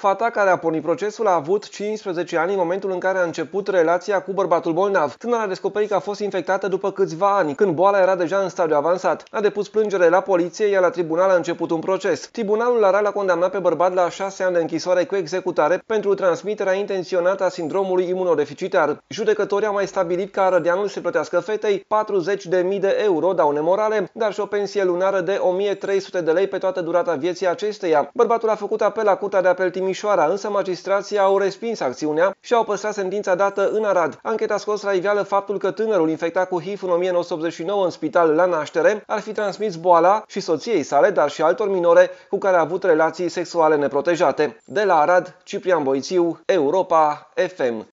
Fata care a pornit procesul a avut 15 ani în momentul în care a început relația cu bărbatul bolnav. Tânăra a descoperit că a fost infectată după câțiva ani, când boala era deja în stadiu avansat. A depus plângere la poliție, iar la tribunal a început un proces. Tribunalul Arad l-a condamnat pe bărbat la 6 ani de închisoare cu executare pentru transmiterea intenționată a sindromului imunodeficitar. Judecătorii au mai stabilit ca Arădeanul să plătească fetei 40.000 de euro daune morale, dar și o pensie lunară de 1.300 de lei pe toată durata vieții acesteia. Bărbatul a făcut apel la Curtea de Apel Timișoara, însă magistrații au respins acțiunea și au păstrat sentința dată în Arad. Ancheta a scos la iveală faptul că tânărul infectat cu HIV în 1989 în spital la naștere ar fi transmis boala și soției sale, dar și altor minore cu care a avut relații sexuale neprotejate. De la Arad, Ciprian Boițiu, Europa FM.